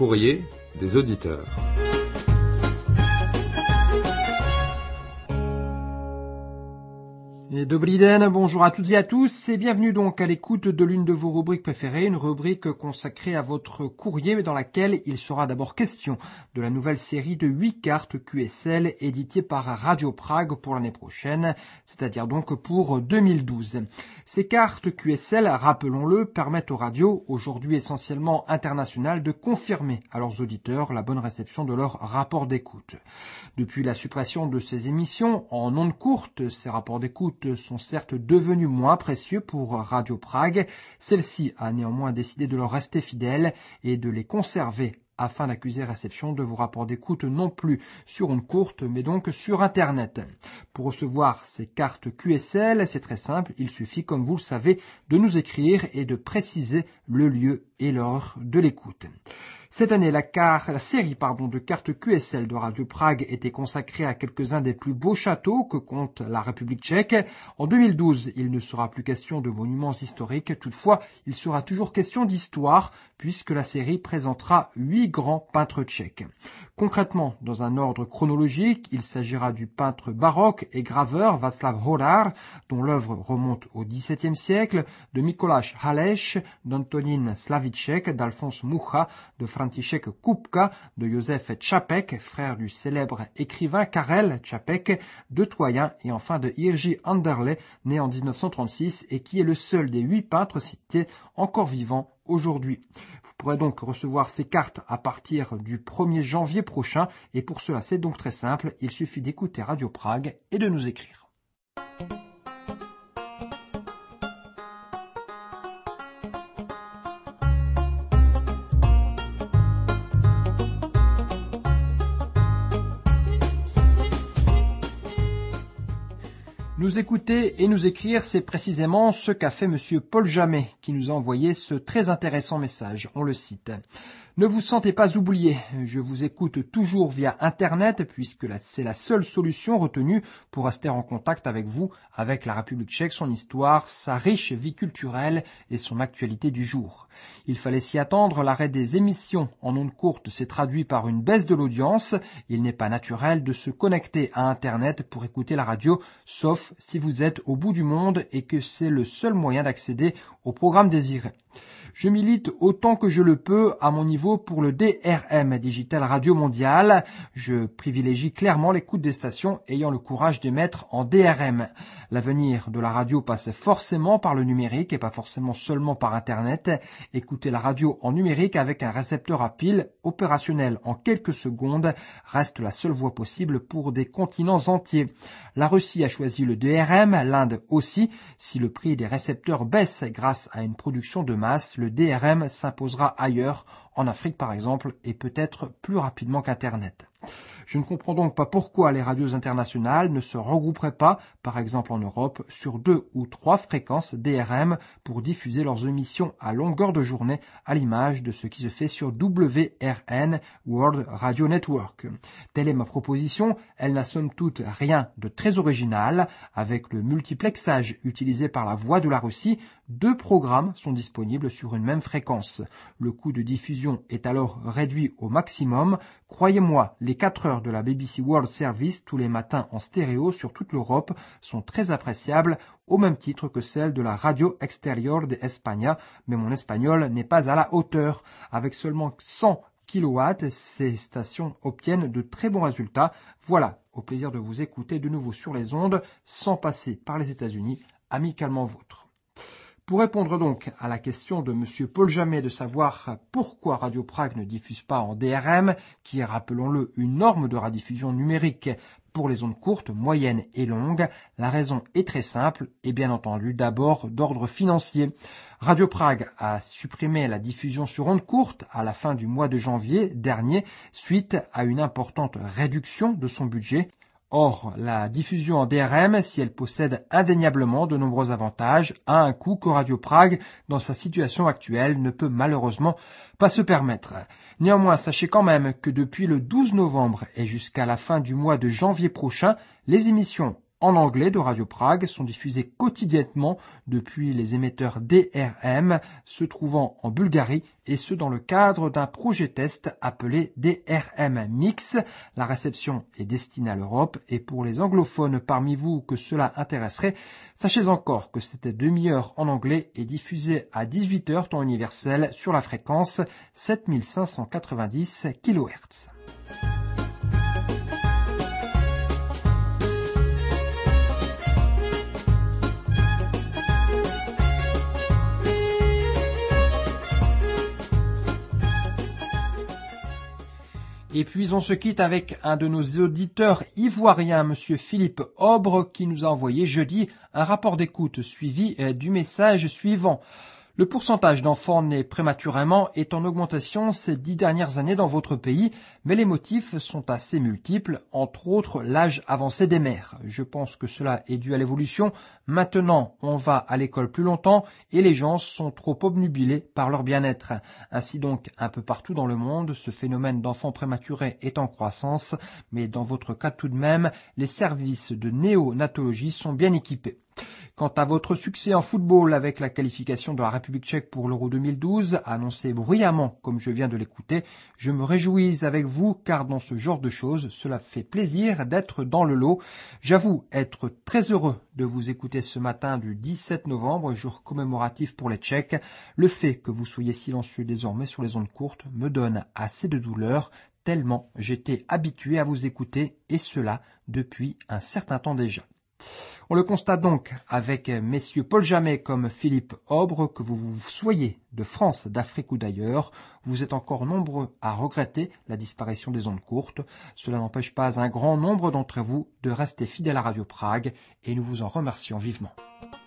courrier des auditeurs. Et Dobrý den, bonjour à toutes et à tous et bienvenue donc à l'écoute de l'une de vos rubriques préférées, une rubrique consacrée à votre courrier mais dans laquelle il sera d'abord question de la nouvelle série de 8 cartes QSL éditées par Radio Prague pour l'année prochaine, c'est-à-dire donc pour 2012. Ces cartes QSL, rappelons-le, permettent aux radios, aujourd'hui essentiellement internationales, de confirmer à leurs auditeurs la bonne réception de leur rapport d'écoute. Depuis la suppression de ces émissions, en ondes courtes, ces rapports d'écoute sont certes devenus moins précieux pour Radio Prague. Celle-ci a néanmoins décidé de leur rester fidèle et de les conserver afin d'accuser réception de vos rapports d'écoute non plus sur ondes courtes mais donc sur Internet. Pour recevoir ces cartes QSL, c'est très simple, il suffit comme vous le savez de nous écrire et de préciser le lieu et l'heure de l'écoute. Cette année, la série de cartes QSL de Radio Prague était consacrée à quelques-uns des plus beaux châteaux que compte la République tchèque. En 2012, il ne sera plus question de monuments historiques. Toutefois, il sera toujours question d'histoire puisque la série présentera 8 grands peintres tchèques. Concrètement, dans un ordre chronologique, il s'agira du peintre baroque et graveur Václav Horar, dont l'œuvre remonte au XVIIe siècle, de Mikoláš Haleš, d'Antonín Slavíček, d'Alphonse Mucha, de František Kupka, de Josef Čapek, frère du célèbre écrivain Karel Čapek, de Troyen et enfin de Jiří Anderle, né en 1936 et qui est le seul des 8 peintres cités encore vivants aujourd'hui. Vous pourrez donc recevoir ces cartes à partir du 1er janvier prochain et pour cela c'est donc très simple, il suffit d'écouter Radio Prague et de nous écrire. Nous écouter et nous écrire, c'est précisément ce qu'a fait Monsieur Paul Jamet, qui nous a envoyé ce très intéressant message. On le cite. Ne vous sentez pas oublié, je vous écoute toujours via Internet puisque c'est la seule solution retenue pour rester en contact avec vous, avec la République tchèque, son histoire, sa riche vie culturelle et son actualité du jour. Il fallait s'y attendre, l'arrêt des émissions en ondes courtes s'est traduit par une baisse de l'audience. Il n'est pas naturel de se connecter à Internet pour écouter la radio, sauf si vous êtes au bout du monde et que c'est le seul moyen d'accéder au programme désiré. Je milite autant que je le peux à mon niveau pour le DRM, Digital Radio Mondial. Je privilégie clairement l'écoute des stations ayant le courage d'émettre en DRM. L'avenir de la radio passe forcément par le numérique et pas forcément seulement par Internet. Écouter la radio en numérique avec un récepteur à pile opérationnel en quelques secondes reste la seule voie possible pour des continents entiers. La Russie a choisi le DRM, l'Inde aussi. Si le prix des récepteurs baisse grâce à une production de masse, le DRM s'imposera ailleurs, en Afrique par exemple, et peut-être plus rapidement qu'Internet. Je ne comprends donc pas pourquoi les radios internationales ne se regrouperaient pas, par exemple en Europe, sur 2 ou 3 fréquences DRM pour diffuser leurs émissions à longueur de journée, à l'image de ce qui se fait sur WRN, World Radio Network. Telle est ma proposition, elle n'a somme toute rien de très original. Avec le multiplexage utilisé par la Voix de la Russie, 2 programmes sont disponibles sur une même fréquence. Le coût de diffusion est alors réduit au maximum. Croyez-moi, les 4 heures de la BBC World Service tous les matins en stéréo sur toute l'Europe sont très appréciables, au même titre que celles de la Radio Exterior de España, mais mon espagnol n'est pas à la hauteur. Avec seulement 100 kW, ces stations obtiennent de très bons résultats. Voilà, au plaisir de vous écouter de nouveau sur les ondes, sans passer par les États-Unis, amicalement vôtre. Pour répondre donc à la question de Monsieur Paul Jamet de savoir pourquoi Radio Prague ne diffuse pas en DRM, qui est, rappelons-le, une norme de rediffusion numérique pour les ondes courtes, moyennes et longues, la raison est très simple et bien entendu d'abord d'ordre financier. Radio Prague a supprimé la diffusion sur ondes courtes à la fin du mois de janvier dernier suite à une importante réduction de son budget. Or, la diffusion en DRM, si elle possède indéniablement de nombreux avantages, a un coût que Radio Prague, dans sa situation actuelle, ne peut malheureusement pas se permettre. Néanmoins, sachez quand même que depuis le 12 novembre et jusqu'à la fin du mois de janvier prochain, les émissions en anglais de Radio Prague sont diffusées quotidiennement depuis les émetteurs DRM se trouvant en Bulgarie et ce dans le cadre d'un projet test appelé DRM Mix. La réception est destinée à l'Europe et pour les anglophones parmi vous que cela intéresserait, sachez encore que cette demi-heure en anglais est diffusée à 18h temps universel sur la fréquence 7590 kHz. Et puis on se quitte avec un de nos auditeurs ivoiriens, monsieur Philippe Aubre, qui nous a envoyé jeudi un rapport d'écoute suivi du message suivant. Le pourcentage d'enfants nés prématurément est en augmentation ces 10 dernières années dans votre pays, mais les motifs sont assez multiples, entre autres l'âge avancé des mères. Je pense que cela est dû à l'évolution. Maintenant, on va à l'école plus longtemps et les gens sont trop obnubilés par leur bien-être. Ainsi donc, un peu partout dans le monde, ce phénomène d'enfants prématurés est en croissance, mais dans votre cas tout de même, les services de néonatologie sont bien équipés. Quant à votre succès en football avec la qualification de la République tchèque pour l'Euro 2012, annoncé bruyamment comme je viens de l'écouter, je me réjouis avec vous car dans ce genre de choses, cela fait plaisir d'être dans le lot. J'avoue être très heureux de vous écouter ce matin du 17 novembre, jour commémoratif pour les Tchèques. Le fait que vous soyez silencieux désormais sur les ondes courtes me donne assez de douleur, tellement j'étais habitué à vous écouter et cela depuis un certain temps déjà. On le constate donc avec messieurs Paul Jamet comme Philippe Aubre, que vous soyez de France, d'Afrique ou d'ailleurs, vous êtes encore nombreux à regretter la disparition des ondes courtes. Cela n'empêche pas un grand nombre d'entre vous de rester fidèles à Radio Prague et nous vous en remercions vivement.